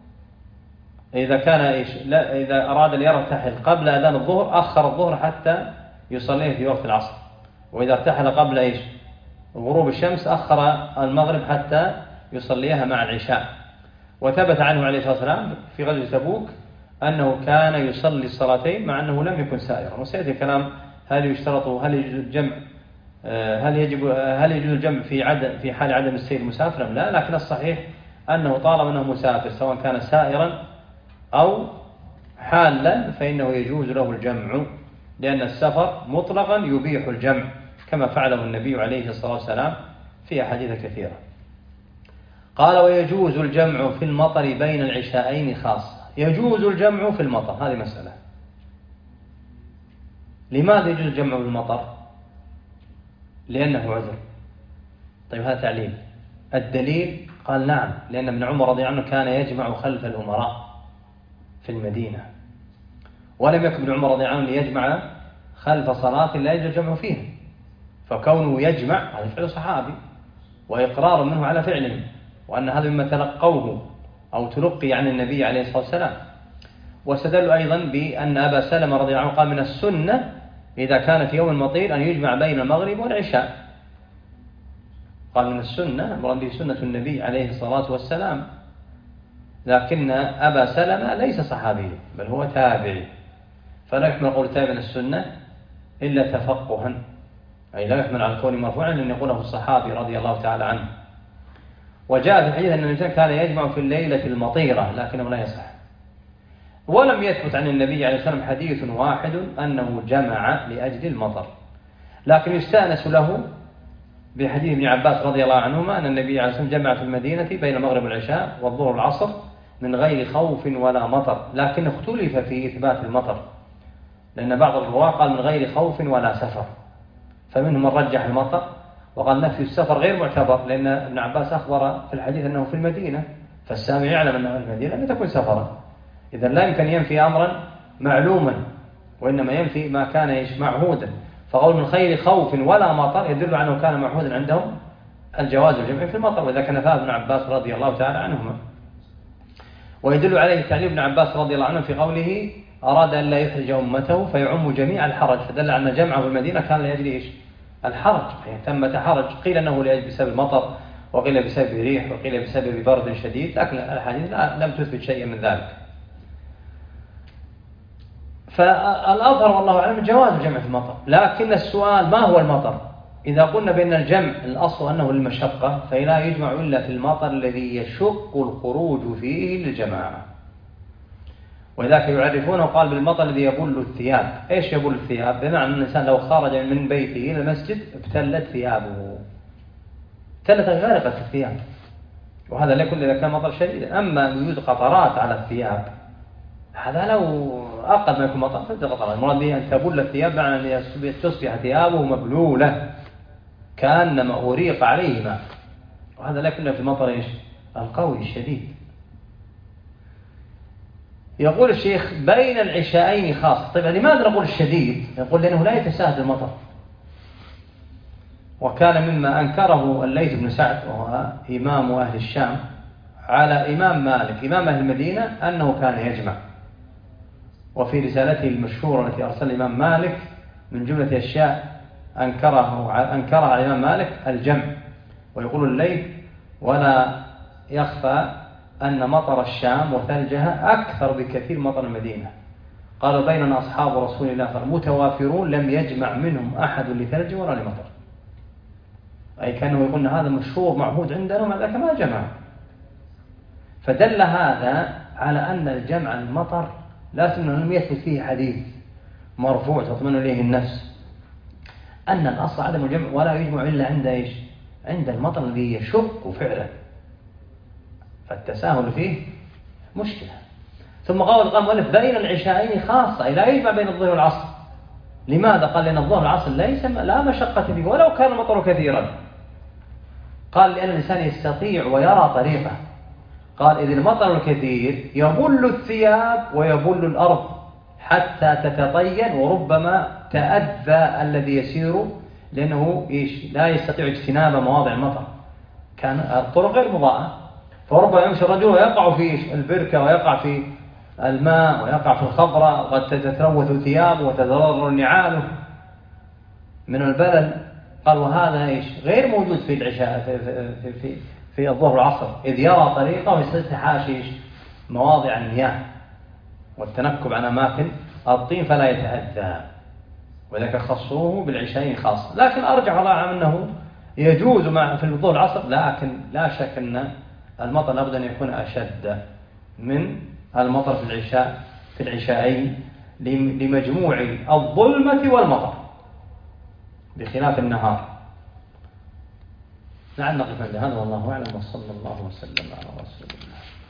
إذا أراد أن يرتحل قبل أذان الظهر أخر الظهر حتى يصليه في وقت العصر، وإذا ارتحل قبل غروب الشمس أخر المغرب حتى يصليها مع العشاء. وثبت عنه عليه الصلاة والسلام في غزوة تبوك أنه كان يصلي الصلاتين مع أنه لم يكن سائرا. وسيأتي الكلام هل يجوز الجمع هل يجوز الجمع في حال عدم السير مسافرا؟ لا، لكن الصحيح أنه طالما أنه مسافر سواء كان سائرا أو حالا فإنه يجوز له الجمع، لأن السفر مطلقا يبيح الجمع كما فعله النبي عليه الصلاة والسلام في أحاديث كثيرة. قال ويجوز الجمع في المطر بين العشاءين خاصة. يجوز الجمع في المطر، هذه مسألة. لماذا يجوز الجمع في المطر؟ لأنه عذر. طيب هذا تعليل. الدليل قال نعم، لأن ابن عمر رضي الله عنه كان يجمع خلف الأمراء في المدينة، ولم يكن ابن عمر رضي الله عنه ليجمع خلف صلاة لا يجوز الجمع فيها، فكونه يجمع هذا فعل صحابي وإقرار منه على فعله، وأن هذا مما تلقوه أو تلقي عن النبي عليه الصلاة والسلام. واستدلوا أيضا بأن أبا سلمة رضي الله عنه قال من السنة إذا كان في يوم المطير أن يجمع بين المغرب والعشاء، قال من السنة مراد به سنة النبي عليه الصلاة والسلام. لكن أبا سلمة ليس صحابي بل هو تابعي، فلا يحمل قول تابع من السنة إلا تفقها، أي لا يحمل على الكون مرفوعا لأن يقوله الصحابي رضي الله تعالى عنه. وجاء في الحديث أن الإنسان كان يجمع في الليلة المطيرة لكنه لا يصح. ولم يثبت عن النبي عليه الصلاة والسلام حديث واحد أنه جمع لأجل المطر، لكن يستأنس له بحديث ابن عباس رضي الله عنهما أن النبي عليه الصلاة والسلام جمع في المدينة بين المغرب والعشاء والظهر والعصر من غير خوف ولا مطر، لكن اختلف في إثبات المطر، لأن بعض الرواة قال من غير خوف ولا سفر، فمنهم من رجح المطر وقال نفي السفر غير معتبر، لأن ابن عباس أخبر في الحديث أنه في المدينة، فالسامع يعلم أنه في المدينة لم تكن سفرا، إذا لا يمكن ينفي أمرا معلوما وإنما ينفي ما كان معهودا. فقول من خير خوف ولا مطر يدل على أنه كان معهودا عندهم الجواز الجمع في المطر، وإذا كان فيها ابن عباس رضي الله تعالى عنهما. ويدل عليه تعليل ابن عباس رضي الله عنه في قوله أراد أن لا يحرج أمته فيعم جميع الحرج، فدل على أن جمعه في المدينة كان لأجل إيش؟ الحرج، يعني ثمة حرج. قيل أنه لأجل بسبب المطر، وقيل بسبب ريح، وقيل بسبب برد شديد، لكن الحديث لم تثبت شيئا من ذلك. فالأظهر والله أعلم جواز الجمع في المطر، لكن السؤال ما هو المطر؟ إذا قلنا بأن الجمع الأصل أنه للمشقة فلا يجمع إلا في المطر الذي يشق الخروج فيه للجماعة، ولذلك يعرفونه قال بالمطر الذي يبل الثياب. إيش يبل الثياب؟ بمعنى أن الإنسان لو خرج من بيته إلى المسجد ابتلت ثيابه، ابتلت غرقت الثياب، وهذا لا يكون إذا كان مطر شديد. أما وجود قطرات على الثياب هذا لو أقل ما يكون مطر فإذا قطرات، المراد به أن تبل الثياب معنى أن تصبح ثيابه مبلولة كأنما أريق عليه ماء، وهذا لا يكون في المطر إيش؟ القوي الشديد. يقول الشيخ بين العشاءين خاصة. طيب لماذا نقول الشديد؟ يقول لأنه لا يتساهل المطر، وكان مما أنكره الليث بن سعد وهو إمام أهل الشام على إمام مالك إمام أهل المدينة أنه كان يجمع. وفي رسالته المشهورة التي أرسل الإمام مالك من جملة أشياء أنكرها على الإمام مالك الجمع. ويقول الليث ولا يخفى أن مطر الشام وثلجها أكثر بكثير مطر المدينة. قال بيننا أصحاب رسول الله متوافرون لم يجمع منهم أحد لثلج ولا لمطر، أي كانه يقول هذا مشهور معهود عندنا ومع ذلك ما جمع. فدل هذا على أن الجمع المطر لكنه لم يثبت فيه حديث مرفوع تطمئن إليه النفس أن الأصل عدم الجمع ولا يجمع إلا عند إيش؟ عند المطر الذي يشق فعلا، فالتساهل فيه مشكلة. ثم قال المؤلف بين العشاءين خاصة، لا يجمع بين الظهر والعصر. لماذا؟ قال لأن الظهر والعصر لا مشقة فيه ولو كان المطر كثيرا. قال لأن الإنسان يستطيع ويرى طريقه. قال إذ المطر الكثير يبل الثياب ويبل الأرض حتى تتطين، وربما تأذى الذي يسير لأنه لا يستطيع اجتناب مواضع المطر، كان الطرق غير مضاءة، فربما يمشي الرجل ويقع في البركة ويقع في الماء ويقع في الخضرة وقد تتلوث ثيابه وتتضرر نعاله من البلل. قال وهذا غير موجود في العشاء في الظهر والعصر، إذ يرى طريقه ويستطيع تحاشي مواضع المياه والتنكب عن أماكن الطين فلا يتأذى، وذلك خصوه بالعشاءين خاصة. لكن أرجع الله عنه أنه يجوز في الظهر والعصر، لكن لا شك أن المطر لابد أن يكون أشد من المطر في العشاءين لمجموع الظلمة والمطر بخلاف النهار. نعم نقف عند هذا والله أعلم، وصلى الله وسلم على رسول الله.